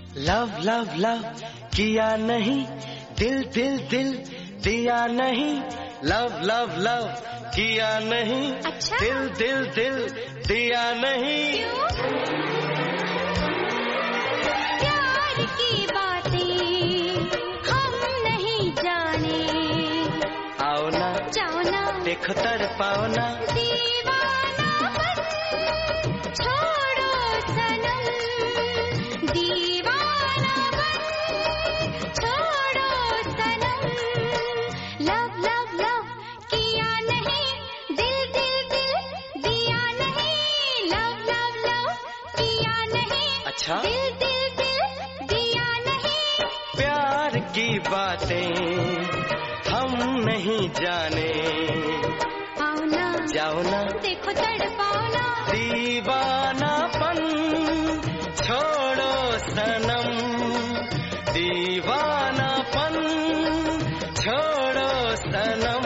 Love love love किया नहीं, दिल दिल दिल दिया नहीं। लव लव लव किया नहीं, अच्छा? दिल दिल दिल दिया नहीं। प्यार की बातें हम नहीं जाने। आओ ना जाओ ना देखो तड़पाओ ना, दीवानापन छोड़ो सनम, दीवानापन छोड़ो सनम। लव लव लव किया नहीं, दिल दिल दिल दिया नहीं। लव लव लव किया नहीं, अच्छा? दिल दिल दिल दिया नहीं। प्यार की बातें हम नहीं जाने। आओ ना जाओ ना देखो तड़पाओ ना, दीवानापन छोड़ो सनम, दीवानापन छोड़ो सनम।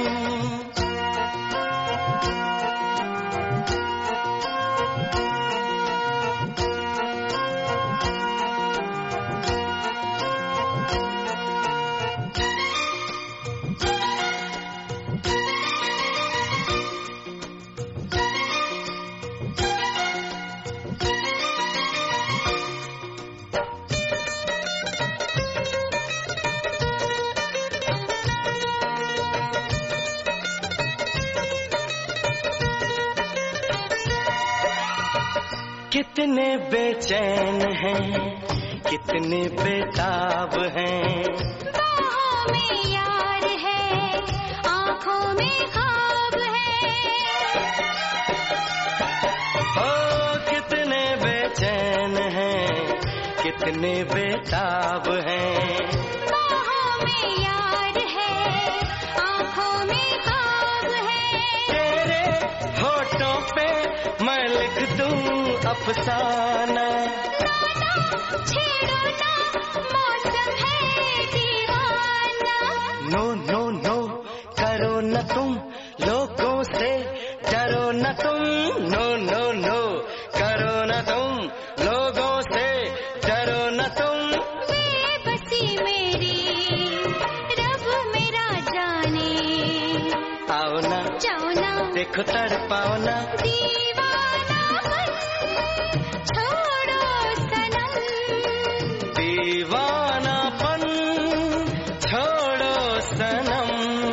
कितने बेचैन हैं, कितने बेताब हैं। बाहों में यार है, आँखों में ख्वाब है। ओ कितने बेचैन हैं, कितने बेताब हैं। बाहों में यार है, आँखों में ख्वाब है। तेरे होठों पे मैं लिख दूं अफसाना। नाना छेड़ो ना, मौसम है दीवाना। नो नो नो करो न तुम, लोगों से डरो न तुम। नो नो नो करो न तुम, लोगों से डरो न तुम। बेबसी मेरी रब मेरा जाने। आओ ना जाओ ना देखो तड़पाओ ना, दीवानापन छोड़ो सनम, दीवानापन छोड़ो सनम।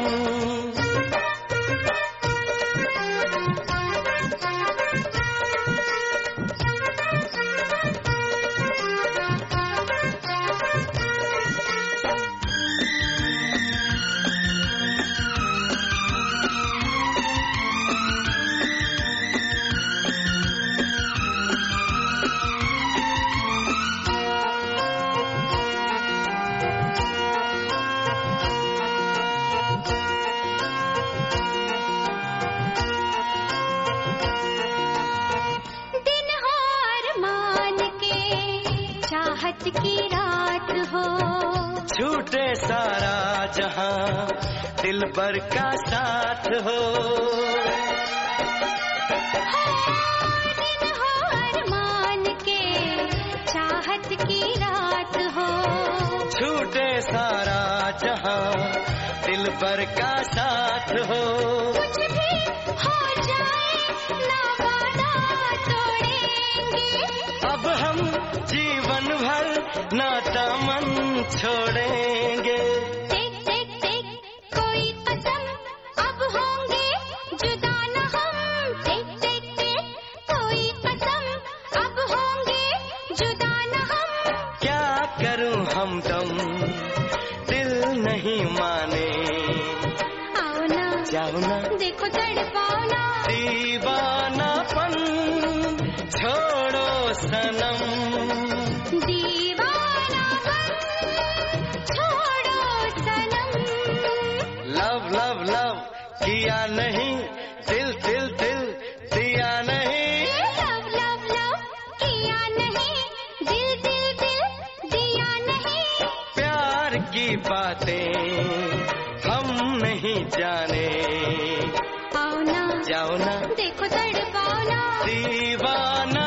दिन हो अरमान के, चाहत की रात हो। छूटे सारा जहां, दिल भर का साथ हो। दिन हो अरमान के, चाहत की रात हो। छूटे सारा जहां, दिल भर का साथ हो। कुछ भी हो जाए ना वादा तोड़ेंगे। अब हम जीवन भर नाता मन छोड़ेंगे। देख देख देख कोई कसम, अब होंगे जुदा न हम। देख देख देख कोई कसम, अब होंगे जुदा न हम। क्या करूं हमदम, दिल नहीं माने। आओ ना जाओ ना देखो तड़पाओ ना, दीवानापन छोड़ो सनम, दीवानापन छोड़ो सनम। लव लव लव किया नहीं, दिल दिल दिल दिया नहीं। लव लव लव किया नहीं, दिल दिल दिल दिया नहीं। प्यार की बातें हम नहीं जाने। आओ ना जाओ ना देखो तड़पाओ ना, दीवाना